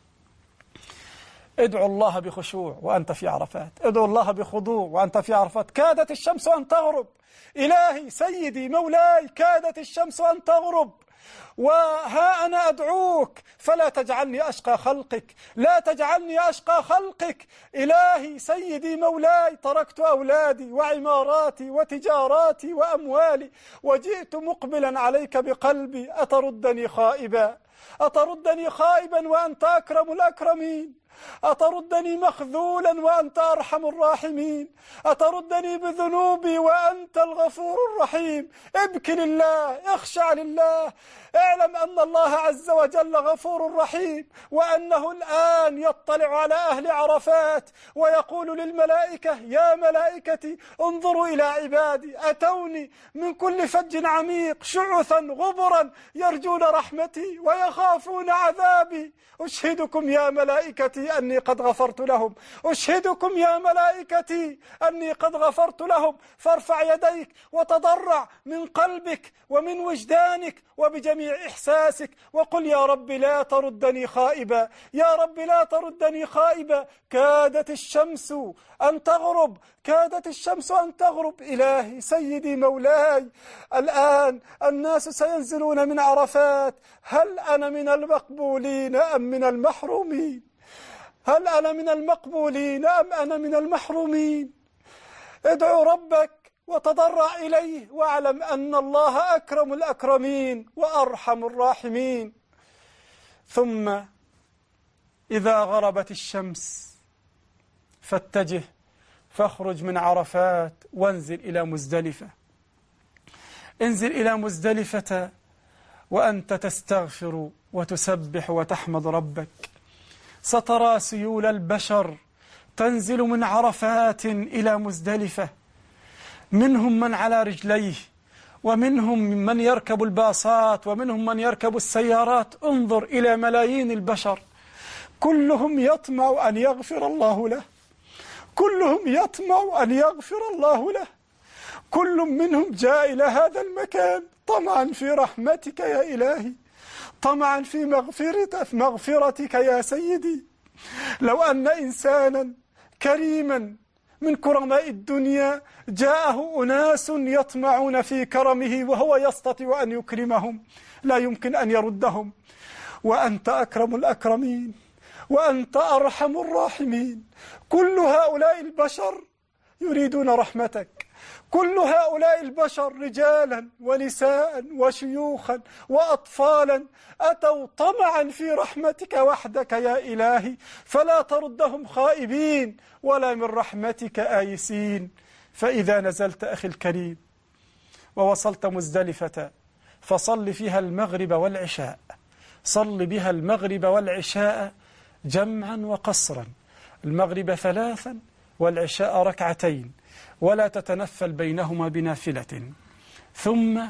ادعو الله بخشوع وأنت في عرفات، ادعو الله بخضوع وأنت في عرفات. كادت الشمس أن تغرب، إلهي سيدي مولاي كادت الشمس أن تغرب وها أنا أدعوك فلا تجعلني أشقى خلقك، لا تجعلني أشقى خلقك. إلهي سيدي مولاي تركت أولادي وعماراتي وتجاراتي وأموالي وجئت مقبلا عليك بقلبي، أتردني خائبا، أتردني خائبا وأنت أكرم الأكرمين، أتردني مخذولا وأنت أرحم الراحمين، أتردني بذنوبي وأنت الغفور الرحيم. ابكي لله، اخشع لله، اعلم أن الله عز وجل غفور رحيم، وأنه الآن يطلع على أهل عرفات ويقول للملائكة يا ملائكتي انظروا إلى عبادي أتوني من كل فج عميق شعثا غبرا يرجون رحمتي ويخافون عذابي. أشهدكم يا ملائكتي أني قد غفرت لهم، أشهدكم يا ملائكتي أني قد غفرت لهم. فارفع يديك وتضرع من قلبك ومن وجدانك وبجميع إحساسك وقل يا رب لا تردني خائبا، يا رب لا تردني خائبا. كادت الشمس أن تغرب، كادت الشمس أن تغرب. إلهي سيدي مولاي الآن الناس سينزلون من عرفات، هل أنا من المقبولين أم من المحرومين؟ هل أنا من المقبولين أم أنا من المحرومين؟ ادعو ربك وتضرع إليه واعلم أن الله أكرم الأكرمين وأرحم الراحمين. ثم إذا غربت الشمس فاتجه فاخرج من عرفات وانزل إلى مزدلفة. انزل إلى مزدلفة وأنت تستغفر وتسبح وتحمد ربك. سترى سيول البشر تنزل من عرفات إلى مزدلفة، منهم من على رجليه ومنهم من يركب الباصات ومنهم من يركب السيارات. انظر إلى ملايين البشر كلهم يطمع أن يغفر الله له، كلهم يطمع أن يغفر الله له. كل منهم جاء إلى هذا المكان طمعا في رحمتك يا إلهي، طمعا في مغفرتك يا سيدي. لو أن إنسانا كريما من كرماء الدنيا جاءه أناس يطمعون في كرمه وهو يستطيع أن يكرمهم لا يمكن أن يردهم. وأنت أكرم الأكرمين وأنت أرحم الراحمين. كل هؤلاء البشر يريدون رحمتك، كل هؤلاء البشر رجالا ونساء وشيوخا وأطفالا أتوا طمعا في رحمتك وحدك يا إلهي، فلا تردهم خائبين ولا من رحمتك آيسين. فإذا نزلت أخي الكريم ووصلت مزدلفة فصل فيها المغرب والعشاء، صل بها المغرب والعشاء جمعا وقصرا، المغرب 3 والعشاء 2 ولا تتنفل بينهما بنافلة. ثم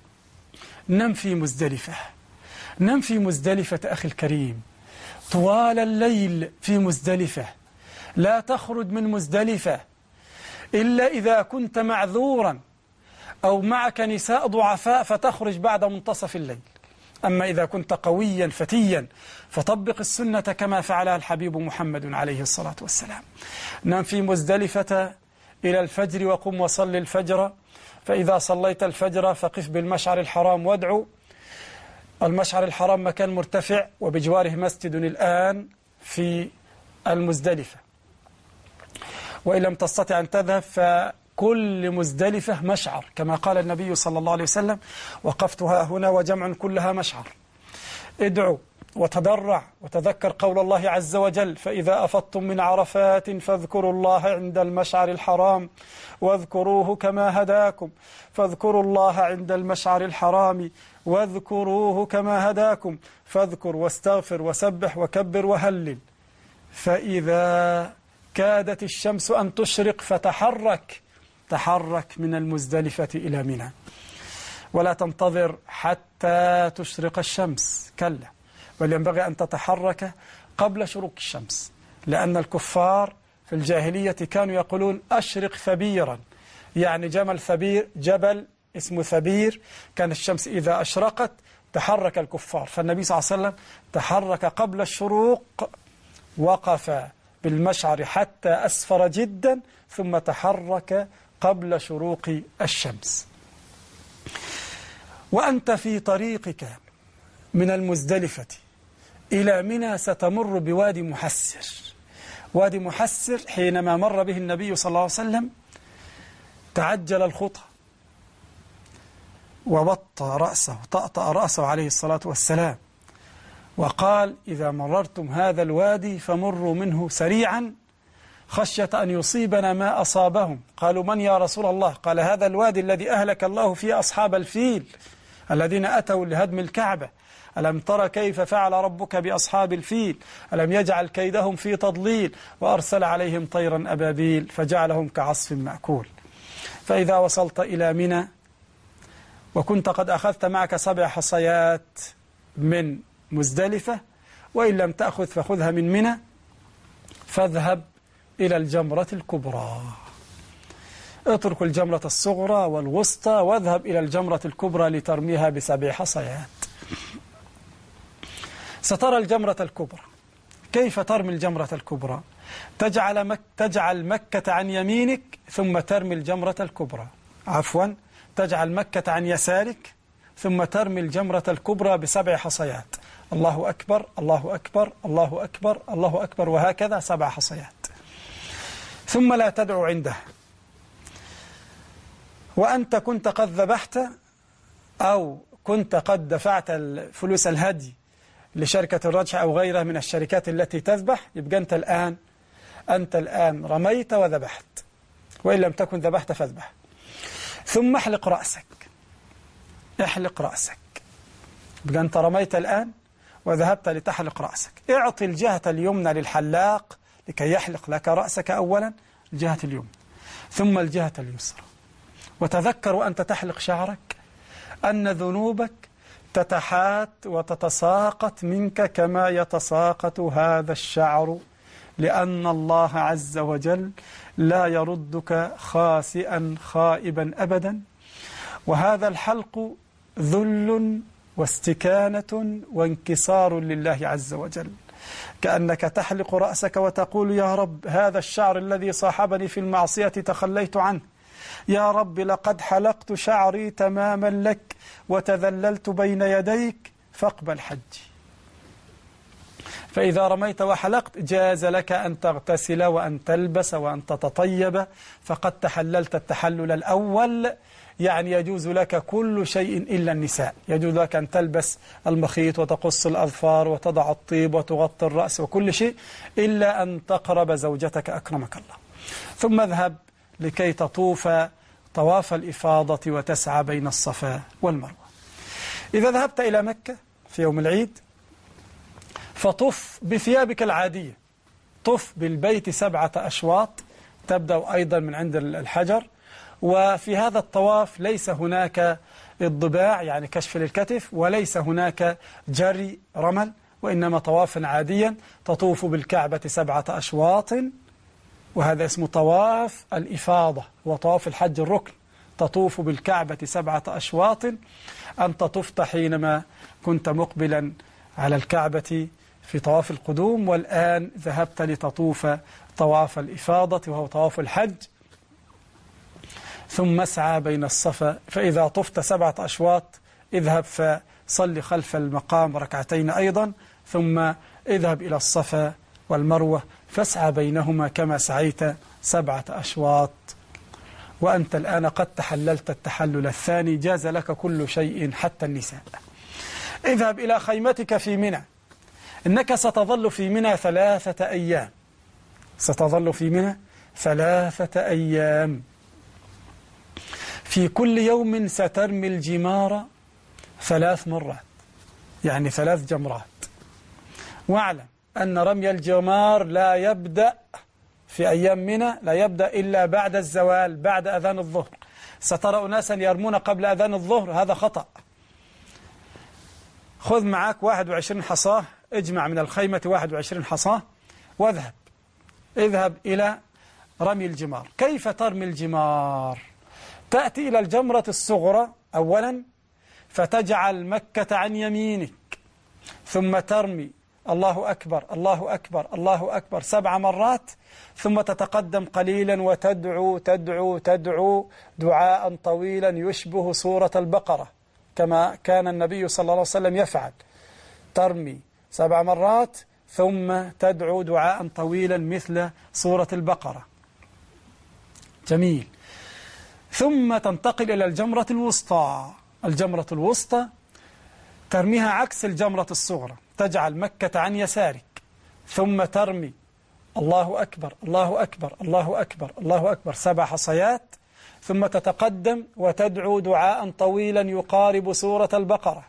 نم في مزدلفة، نم في مزدلفة أخي الكريم طوال الليل في مزدلفة. لا تخرج من مزدلفة إلا إذا كنت معذورا أو معك نساء ضعفاء فتخرج بعد منتصف الليل. أما إذا كنت قويا فتيا فطبق السنة كما فعلها الحبيب محمد عليه الصلاة والسلام. نم في مزدلفة إلى الفجر وقم وصل الفجر، فإذا صليت الفجر فقف بالمشعر الحرام وادعو. المشعر الحرام مكان مرتفع وبجواره مسجد الآن في المزدلفة، وإن لم تستطع أن تذهب فكل مزدلفة مشعر كما قال النبي صلى الله عليه وسلم وقفتها هنا وجمع كلها مشعر. ادعو وتضرع وتذكر قول الله عز وجل: فإذا أفضتم من عرفات فاذكروا الله عند المشعر الحرام واذكروه كما هداكم فاذكروا الله عند المشعر الحرام واذكروه كما هداكم فاذكر واستغفر وسبح وكبر وهلل. فإذا كادت الشمس أن تشرق تحرك من المزدلفة إلى منى، ولا تنتظر حتى تشرق الشمس، كلا، بل ينبغي أن تتحرك قبل شروق الشمس، لأن الكفار في الجاهلية كانوا يقولون: أشرق ثبيرا، يعني جمل ثبير، جبل اسمه ثبير، كان الشمس إذا أشرقت تحرك الكفار. فالنبي صلى الله عليه وسلم تحرك قبل الشروق، وقف بالمشعر حتى أسفر جدا، ثم تحرك قبل شروق الشمس. وأنت في طريقك من المزدلفة إلى منى ستمر بوادي محسر. وادي محسر حينما مر به النبي صلى الله عليه وسلم تعجل الخطى طأطأ رأسه عليه الصلاة والسلام، وقال: إذا مررتم هذا الوادي فمروا منه سريعا خشية أن يصيبنا ما أصابهم. قالوا: من يا رسول الله؟ قال: هذا الوادي الذي أهلك الله فيه أصحاب الفيل الذين أتوا لهدم الكعبة. ألم تر كيف فعل ربك بأصحاب الفيل؟ ألم يجعل كيدهم في تضليل وأرسل عليهم طيرا أبابيل فجعلهم كعصف مأكول. فإذا وصلت إلى منى وكنت قد أخذت معك 7 حصيات من مزدلفة، وإن لم تأخذ فخذها من منى، فاذهب إلى الجمرة الكبرى. اترك الجمرة الصغرى والوسطى واذهب إلى الجمرة الكبرى لترميها ب7 حصيات. سترى الجمرة الكبرى. كيف ترمي الجمرة الكبرى؟ تجعل مكة عن يمينك ثم ترمي الجمرة الكبرى، تجعل مكة عن يسارك ثم ترمي الجمرة الكبرى ب7 حصيات. الله أكبر الله أكبر الله أكبر الله أكبر، وهكذا 7 حصيات. ثم لا تدعو عنده، وأنت كنت قد ذبحت أو كنت قد دفعت فلوس الهدي لشركة الرجح أو غيرها من الشركات التي تذبح، يبقى أنت الآن رميت وذبحت، وإن لم تكن ذبحت فاذبح. ثم احلق رأسك، يبقى أنت رميت الآن وذهبت لتحلق رأسك. اعطي الجهة اليمنى للحلاق لكي يحلق لك رأسك أولا، الجهة اليمنى، ثم الجهة اليسرى. وتذكر وأنت تحلق شعرك أن ذنوبك تتحات وتتساقط منك كما يتساقط هذا الشعر، لأن الله عز وجل لا يردك خاسئا خائبا أبدا. وهذا الحلق ذل واستكانة وانكسار لله عز وجل، كأنك تحلق رأسك وتقول: يا رب، هذا الشعر الذي صاحبني في المعصية تخليت عنه، يا رب لقد حلقت شعري تماما لك وتذللت بين يديك فاقبل حجي. فإذا رميت وحلقت جاز لك أن تغتسل وأن تلبس وأن تتطيب، فقد تحللت التحلل الأول، يعني يجوز لك كل شيء إلا النساء. يجوز لك أن تلبس المخيط وتقص الأظفار وتضع الطيب وتغطي الرأس وكل شيء، إلا أن تقرب زوجتك أكرمك الله. ثم اذهب لكي تطوف طواف الإفاضة وتسعى بين الصفا والمروة. إذا ذهبت إلى مكة في يوم العيد فطف بثيابك العادية، طف بالبيت 7 أشواط، تبدأ أيضا من عند الحجر. وفي هذا الطواف ليس هناك الضباع يعني كشف للكتف، وليس هناك جري رمل، وإنما طوافا عاديا تطوف بالكعبة 7 أشواط، وهذا اسمه طواف الإفاضة، وطواف الحج الركن. تطوف بالكعبة 7 أشواط. أنت طفت حينما كنت مقبلا على الكعبة في طواف القدوم، والآن ذهبت لتطوف طواف الإفاضة وهو طواف الحج. ثم اسعى بين الصفا، فإذا طفت 7 أشواط اذهب فصل خلف المقام 2 ركعتين أيضا، ثم اذهب إلى الصفا والمروة فاسعى بينهما كما سعيت 7 أشواط. وأنت الآن قد تحللت التحلل الثاني، جاز لك كل شيء حتى النساء. اذهب إلى خيمتك في منى، إنك ستظل في منى 3 أيام، ستظل في منى 3 أيام. في كل يوم سترمي الجمار 3 مرات، يعني 3 جمرات. واعلم أن رمي الجمار لا يبدأ في أيام منى، لا يبدأ إلا بعد الزوال، بعد أذان الظهر. سترى أناسا يرمون قبل أذان الظهر، هذا خطأ. خذ معك 21 حصاة، اجمع من الخيمة 21 حصاة واذهب، اذهب إلى رمي الجمار. كيف ترمي الجمار؟ تأتي إلى الجمرة الصغرى أولا فتجعل مكة عن يمينك، ثم ترمي الله أكبر الله أكبر الله أكبر 7 مرات، ثم تتقدم قليلا وتدعو تدعو تدعو دعاء طويلا يشبه سورة البقرة كما كان النبي صلى الله عليه وسلم يفعل. ترمي 7 مرات ثم تدعو دعاء طويلا مثل سورة البقرة. جميل. ثم تنتقل إلى الجمرة الوسطى. الجمرة الوسطى ترميها عكس الجمرة الصغرى، تجعل مكة عن يسارك، ثم ترمي الله أكبر الله أكبر الله أكبر الله أكبر 7 حصيات، ثم تتقدم وتدعو دعاء طويلا يقارب سورة البقرة،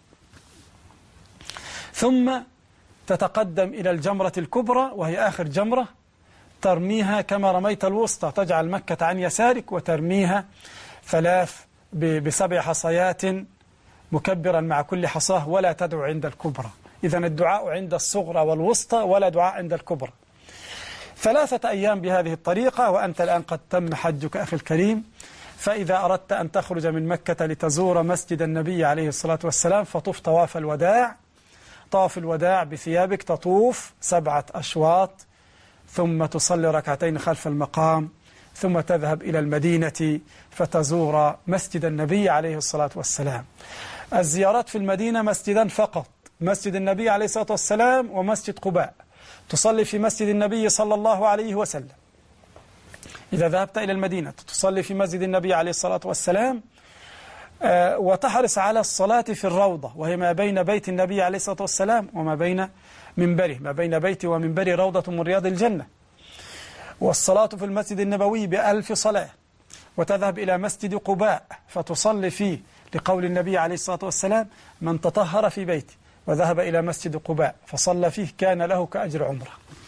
ثم تتقدم إلى الجمرة الكبرى وهي آخر جمرة، ترميها كما رميت الوسطى، تجعل مكة عن يسارك وترميها 3 ب7 حصيات مكبرا مع كل حصاه، ولا تدعو عند الكبرى. إذن الدعاء عند الصغرى والوسطى ولا دعاء عند الكبرى. 3 أيام بهذه الطريقة، وأنت الآن قد تم حجك أخي الكريم. فإذا أردت أن تخرج من مكة لتزور مسجد النبي عليه الصلاة والسلام فطوف طواف الوداع. طواف الوداع بثيابك تطوف 7 أشواط، ثم تصلي 2 ركعتين خلف المقام، ثم تذهب إلى المدينة فتزور مسجد النبي عليه الصلاة والسلام. الزيارات في المدينة مسجدان فقط، مسجد النبي عليه الصلاة والسلام ومسجد قباء. تصلي في مسجد النبي صلى الله عليه وسلم. إذا ذهبت إلى المدينة تصلي في مسجد النبي عليه الصلاة والسلام، وتحرص على الصلاة في الروضة، وهي ما بين بيت النبي عليه الصلاة والسلام وما بين منبره، ما بين بيتي ومنبري روضة من رياض الجنة. والصلاة في المسجد النبوي ب1000 صلاة. وتذهب إلى مسجد قباء فتصلي فيه لقول النبي عليه الصلاة والسلام: من تطهر في بيتي وذهب إلى مسجد قباء فصلى فيه كان له كأجر عمره.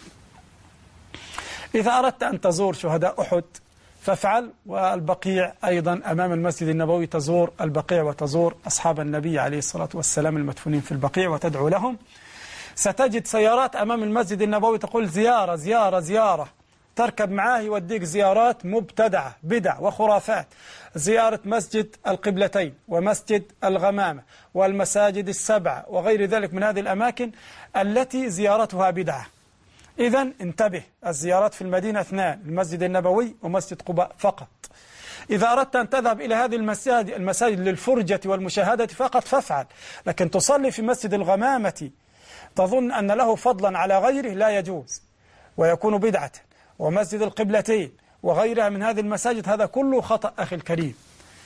إذا أردت أن تزور شهداء أحد فافعل، والبقيع أيضا أمام المسجد النبوي تزور البقيع وتزور أصحاب النبي عليه الصلاة والسلام المدفونين في البقيع وتدعو لهم. ستجد سيارات أمام المسجد النبوي تقول زيارة زيارة زيارة، تركب معاه يوديك زيارات مبتدعة بدع وخرافات، زيارة مسجد القبلتين ومسجد الغمامة والمساجد ال7 وغير ذلك من هذه الأماكن التي زيارتها بدعة. إذن انتبه، الزيارات في المدينة 2، المسجد النبوي ومسجد قباء فقط. إذا أردت أن تذهب إلى هذه المساجد للفرجة والمشاهدة فقط فافعل، لكن تصلي في مسجد الغمامة تظن أن له فضلا على غيره لا يجوز ويكون بدعة، ومسجد القبلتين وغيرها من هذه المساجد هذا كله خطأ أخي الكريم.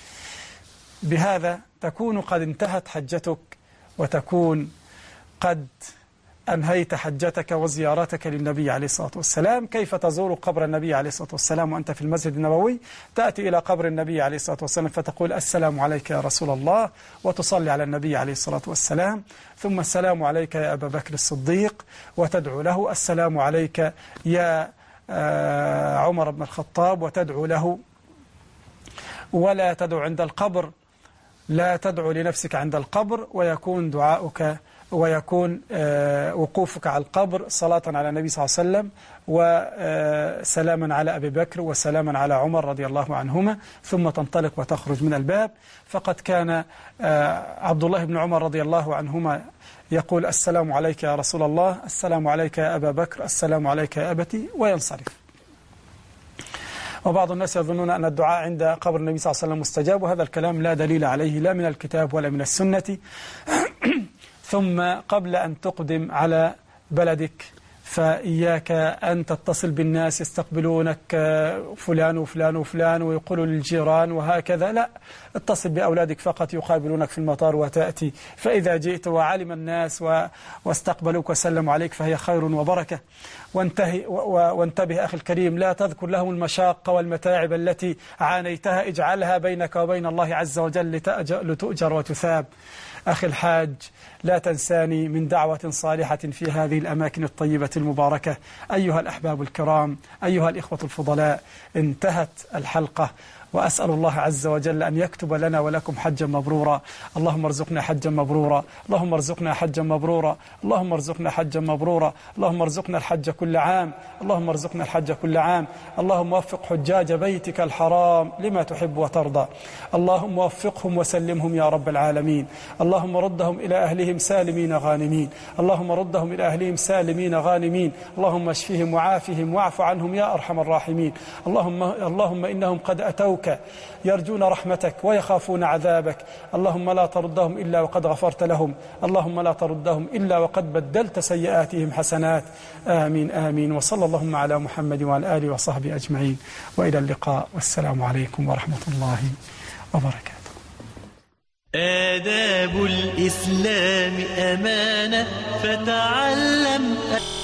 بهذا تكون قد انتهت حجتك وتكون قد أنهيت حجتك وزيارتك للنبي عليه الصلاة والسلام. كيف تزور قبر النبي عليه الصلاة والسلام وأنت في المسجد النبوي؟ تأتي إلى قبر النبي عليه الصلاة والسلام فتقول: السلام عليك يا رسول الله، وتصلي على النبي عليه الصلاة والسلام، ثم السلام عليك يا أبا بكر الصديق، وتدعو له السلام عليك يا عمر بن الخطاب، وتدعو له. ولا تدعو عند القبر، لا تدعو لنفسك عند القبر، ويكون دعاؤك ويكون وقوفك على القبر صلاة على النبي صلى الله عليه وسلم وسلاما على أبي بكر وسلاما على عمر رضي الله عنهما، ثم تنطلق وتخرج من الباب. فقد كان عبد الله بن عمر رضي الله عنهما يقول: السلام عليك يا رسول الله، السلام عليك يا أبا بكر، السلام عليك يا أبتي، وينصرف. وبعض الناس يظنون أن الدعاء عند قبر النبي صلى الله عليه وسلم مستجاب، وهذا الكلام لا دليل عليه لا من الكتاب ولا من السنة. ثم قبل أن تقدم على بلدك فإياك أن تتصل بالناس يستقبلونك فلان وفلان وفلان ويقولوا للجيران وهكذا، لا، اتصل بأولادك فقط يقابلونك في المطار وتأتي، فإذا جئت وعلم الناس واستقبلوك وسلموا عليك فهي خير وبركة. وانتبه أخي الكريم، لا تذكر لهم المشاق والمتاعب التي عانيتها، اجعلها بينك وبين الله عز وجل لتؤجر وتثاب. أخي الحاج، لا تنساني من دعوة صالحة في هذه الأماكن الطيبة المباركة. أيها الأحباب الكرام، أيها الإخوة الفضلاء، انتهت الحلقة، وأسأل الله عز وجل أن يكتب لنا ولكم حجا مبرورا. اللهم ارزقنا حجا مبرورا، اللهم ارزقنا حجا مبرورا، اللهم ارزقنا حجا مبرورا، اللهم ارزقنا الحج كل عام، اللهم ارزقنا الحج كل عام. اللهم وفق حجاج بيتك الحرام لما تحب وترضى، اللهم وفقهم وسلمهم يا رب العالمين. اللهم ردهم إلى أهلهم سالمين غانمين، اللهم ردهم إلى أهلهم سالمين غانمين. اللهم اشفهم وعافهم واعف عنهم يا أرحم الراحمين. اللهم إنهم قد أتوك يرجون رحمتك ويخافون عذابك، اللهم لا تردهم إلا وقد غفرت لهم، اللهم لا تردهم إلا وقد بدلت سيئاتهم حسنات. آمين آمين. وصلى اللهم على محمد وعلى آله وصحبه أجمعين، وإلى اللقاء، والسلام عليكم ورحمة الله وبركاته. آداب الإسلام أمانة فتعلم